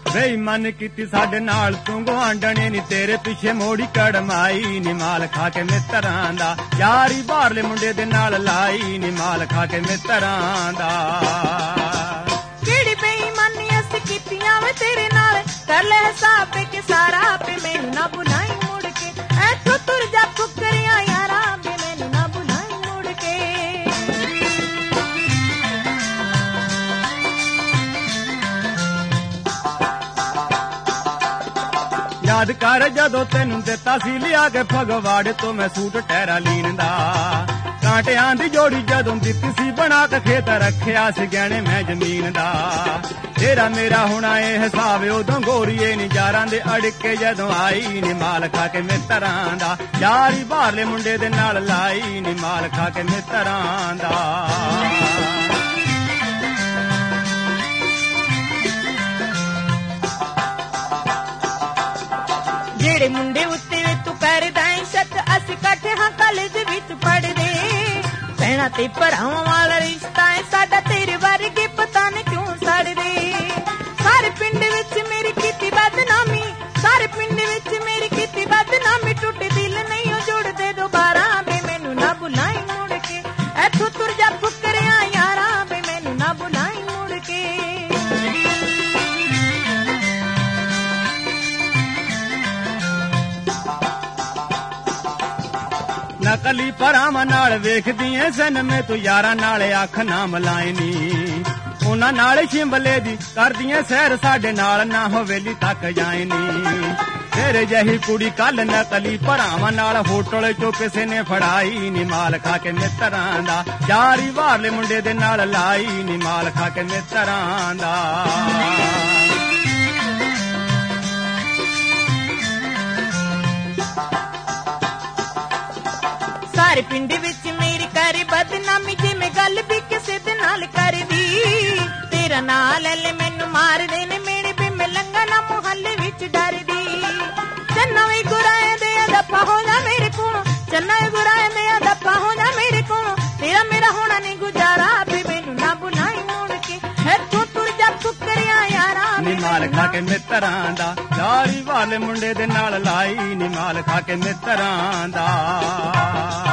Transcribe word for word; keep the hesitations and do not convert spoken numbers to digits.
ਬੇਈਮਾਨ ਕੀਤੀ ਸਾਡੇ ਨਾਲ ਤੂੰ ਗੁਆਂਢਣੇ ਨੀ ਤੇਰੇ ਪਿੱਛੇ ਮੋੜੀ ਕੜਮਾਈ ਨੀ ਮਾਲ ਖਾ ਕੇ ਮਿੱਤਰਾਂ ਦਾ ਯਾਰੀ ਬਾਹਰਲੇ ਮੁੰਡੇ ਦੇ ਨਾਲ ਲਾਈ ਨੀ ਮਾਲ ਖਾ ਕੇ ਮਿੱਤਰਾਂ ਦਾ ਕਿਹੜੀ ਬੇਈਮਾਨੀ ਅਸੀਂ ਕੀਤੀਆਂ ਵੇ ਤੇਰੇ ਨਾਲ ਕਰ ਲੈ ਹਿਸਾਬ ਕਿ ਸਾਰਾ ਪੇ ਮੈਨੂੰ ਨਾ ਬੁਲਾਈ ਮੁੜ ਕੇ ਐਥੋਂ ਤੁਰ ਜਾ ਫੁਕਰਿਆ ਯਾਰਾ ਬੇ ਮੈਨੂੰ ਨਾ ਬੁਲਾਈ ਮੁੜ ਕੇ ਯਾਦ ਕਰ ਜਦੋਂ ਤੈਨੂੰ ਦਿੱਤਾ ਸੀ ਲਿਆ ਕੇ ਫਗਵਾੜੇ ਤੋਂ ਮੈਂ ਸੂਟ ਟਹਿਰਾ ਲੀਨ ਦਾ ਕਾਂਟਿਆਂ ਦੀ ਜੋੜੀ ਜਦੋਂ ਦਿੱਤੀ ਸੀ ਬਣਾ ਕੇ ਖੇਤ ਰੱਖਿਆ ਸੀ ਗਹਿਣੇ ਮੈਂ ਜ਼ਮੀਨ ਦਾ ਤੇਰਾ ਮੇਰਾ ਹੋਣਾ ਇਹ ਹਿਸਾਬ ਉਦੋਂ ਗੋਰੀਏ ਨੀ ਯਾਰਾਂ ਦੇ ਅੜਕੇ ਜਦੋਂ ਆਈ ਨੀ ਮਾਲ ਖਾ ਕੇ ਮਿੱਤਰਾਂ ਦਾ ਯਾਰੀ ਬਾਹਰਲੇ ਮੁੰਡੇ ਦੇ ਨਾਲ ਲਾਈ ਨੀ ਮਾਲ ਖਾ ਕੇ ਮਿੱਤਰਾਂ ਦਾ ਜਿਹੜੇ ਮੁੰਡੇ ਉੱਤੇ ਤੂੰ ਕਰਦਾ ਏ ਸ਼ੱਕ ਅਸੀਂ ਇਕੱਠੇ ਹਾਂ ਕਾਲਜ ਵਿੱਚ ਪੜ੍ਹਦੇ ਭੈਣਾਂ ਤੇ ਭਰਾਵਾਂ ਵਾਲਾ ਰਿਸ਼ਤਾ ਏ ਸਾਡਾ ਤੇਰੇ ਵਰਗੇ ਪਤਾ ਨੀ ਕਿਉਂ ਸੜਦੇ ਸਾਰੇ ਪਿੰਡ ਵਿੱਚ ਮੇਰੀ ਕੀਤੀ ਬਦਨਾਮੀ ਸਾਰੇ ਪਿੰਡ ਵਿੱਚ ਮੇਰੀ ਕੀਤੀ ਬਦਨਾਮੀ ਟੁੱਟੇ ਦਿਲ ਨਹੀਂ ਉਹ ਜੁੜਦੇ ਦੁਬਾਰਾ ਬੇ ਮੈਨੂੰ ਨਾ ਬੁਲਾਈ ਮੁੜ ਕੇ ਐਥੋਂ ਤੁਰ ਜਾ ਫੁਕਰਿਆ ਯਾਰਾ ਬੇ ਮੈਨੂੰ ਨਾ ਬੁਲਾਈ ਮੁੜ ਕੇ ਨਕਲੀ ਭਰਾਵਾਂ ਨਾਲ ਵੇਖਦੀ ਐ ਸਿਨਮੇ ਤੂੰ ਯਾਰਾਂ ਨਾਲ ਅੱਖ ਨਾ ਮਲਾਈ ਨੀ ਉਹਨਾਂ ਨਾਲ ਸ਼ਿੰਬਲੇ ਦੀ ਕਰਦੀਆਂ ਸੈਰ ਸਾਡੇ ਨਾਲ ਨਾ ਹਵੇਲੀ ਤੱਕ ਜਾਏ ਨੀ ਤੇਰੇ ਜਿਹੀ ਕੁੜੀ ਕੱਲ ਨਕਲੀ ਭਰਾਵਾਂ ਨਾਲ ਹੋਟਲ ਚੋਂ ਕਿਸੇ ਨੇ ਫੜਾਈ ਨੀ ਮਾਲ ਖਾ ਕੇ ਮਿੱਤਰਾਂ ਦਾ ਯਾਰੀ ਬਾਹਰਲੇ ਮੁੰਡੇ ਦੇ ਨਾਲ ਲਾਈ ਨੀ ਮਾਲ ਖਾ ਕੇ ਮਿੱਤਰਾਂ ਦਾ ਸਾਰੇ ਪਿੰਡ ਵਿੱਚ ਮੇਰੀ ਕਰੇ ਬਦਨਾਮੀ ਜਿਵੇਂ ਗੱਲ ਵੀ ਕਿਸੇ ਦੇ ਨਾਲ ਕਰਦੀ ਤੇਰਾ ਨਾਂ ਲੈ ਲੈ ਮੈਨੂੰ ਮਾਰਦੇ ਨੇ ਮੇਰੇ ਵੀ ਮਿਲੰਗਾ ਨਾ ਮੁਹੱਲੇ ਵਿੱਚ ਡਰਦੀ ਚੰਨਾ ਵੀ ਗੁਰਾਏ ਦੇ ਦਫਾ ਹੋ ਜਾ ਮੇਰੇ ਕੋਲ ਚੰਨਾ ਗੁਰਾਏ ਦੇ ਦਫਾ ਹੋ ਜਾ ਮੇਰੇ ਕੋਲ ਤੇਰਾ ਮੇਰਾ ਹੋਣਾ ਨਹੀਂ ਗੁਜ਼ਾਰਾ ਵੀ ਮੈਨੂੰ ਨਾ ਬੁਲਾਈ ਮੁੜ ਕੇ ਇੱਥੋਂ ਤੁਰ ਜਾ ਫੁਕਰਿਆ ਯਾਰਾ ਨੀ ਮਾਲ ਖਾ ਕੇ ਮਿੱਤਰਾਂ ਦਾ ਯਾਰੀ ਵਾਲੇ ਮੁੰਡੇ ਦੇ ਨਾਲ ਲਾਈ ਨੀ ਮਾਲ ਖਾ ਕੇ ਮਿੱਤਰਾਂ ਦਾ